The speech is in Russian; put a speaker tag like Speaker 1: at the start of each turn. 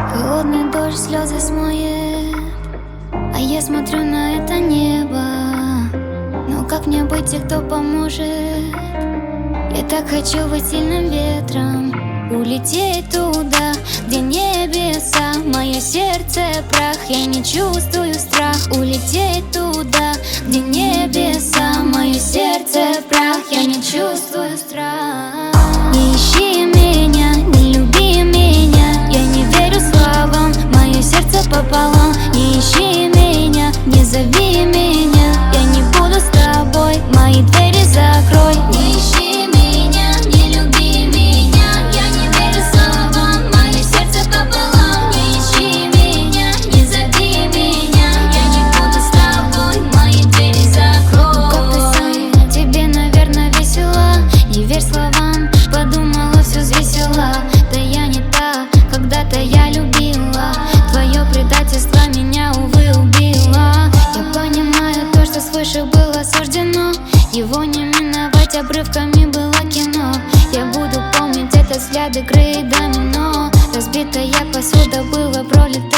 Speaker 1: Холодный дождь слезы смоет, а я смотрю на это небо. Но как мне быть, те, кто поможет? Я так хочу быть сильным ветром, улететь туда, где небеса. Мое сердце прах, я не чувствую страх. Улететь туда, где небеса. Мое сердце прах, я не чувствую страх. Не ищи меня, не люби меня, я не верю словам, мое сердце пополам. Не ищи меня, не зови меня, я не буду с тобой, мои двери закрой. Не ищи меня, не люби меня, я не верю словам, мое сердце пополам. Не ищи меня, не зови меня, я не буду с тобой, мои двери закрой. Как ты сам, тебе, наверное, весело, не верь словам, подумала, все взвесила. Да я не та, когда-то я любила, твое предательство меня, увы, убило. Я понимаю то, что свыше было суждено, его не миновать, обрывками было кино. Я буду помнить этот взгляд игры и домино. Разбитая посуда, было пролито